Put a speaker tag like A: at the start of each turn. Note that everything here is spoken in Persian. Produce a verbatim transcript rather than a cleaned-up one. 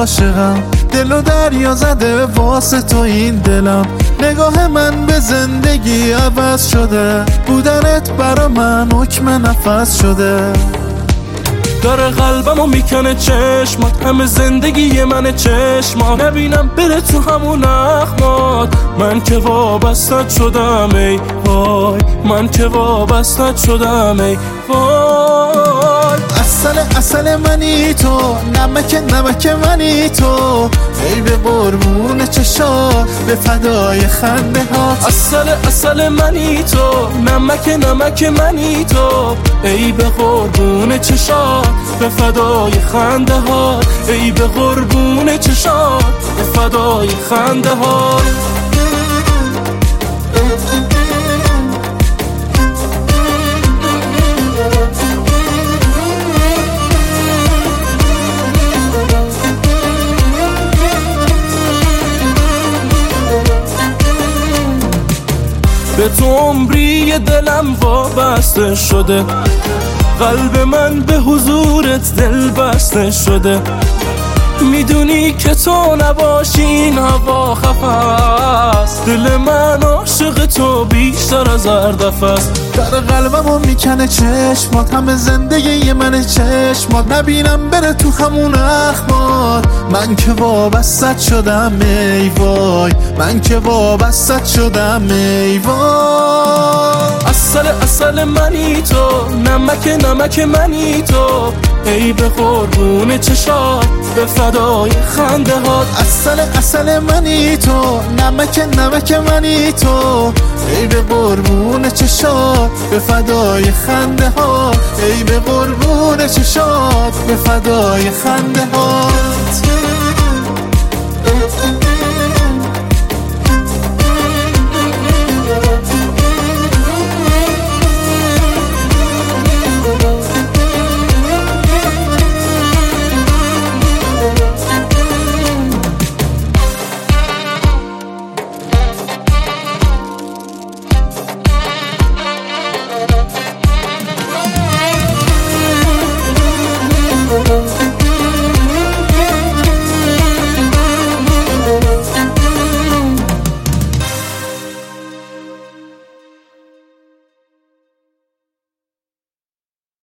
A: عاشقم، دل و دریا زده واسه تو این دلم. نگاه من به زندگی عوض شده، بودنت برا من حکم نفس شده.
B: داره قلبمو میکنه چشمات، همه زندگی منه چشمات. نبینم بره تو همون اخمات، من که وابستت شدم ای وای، من که وابستت شدم ای وای.
A: اصل اصل منی تو، نمک نمک منی تو، ای به قربون چشات به فدای خنده ها.
B: اصل اصل منی تو، نمک نمک منی تو، ای به قربون چشات به فدای خنده ها، ای به قربون چشات به فدای خنده ها. به تو عمری دلم وابسته شده، قلب من به حضورت دل بسته شده. میدونی که تو نباشی این هوا خفه است، دل من عاشق تو بیشتر از هر دفعه است.
A: در قلبمو میکنه چشمات، همه زندگی من چشمات. نبینم بره تو همون اخمات، من که وابستت شدم ای وای، من که وابستت شدم ای وای.
B: اصل اصل منی تو، نمک نمک منی تو، ای به قربون چشات به فدای خنده هات.
A: اصل اصل منی تو، نمک نمک منی تو، ای به قربون چشات به فدای خنده ها، ای به قربون چشات به فدای خنده ها.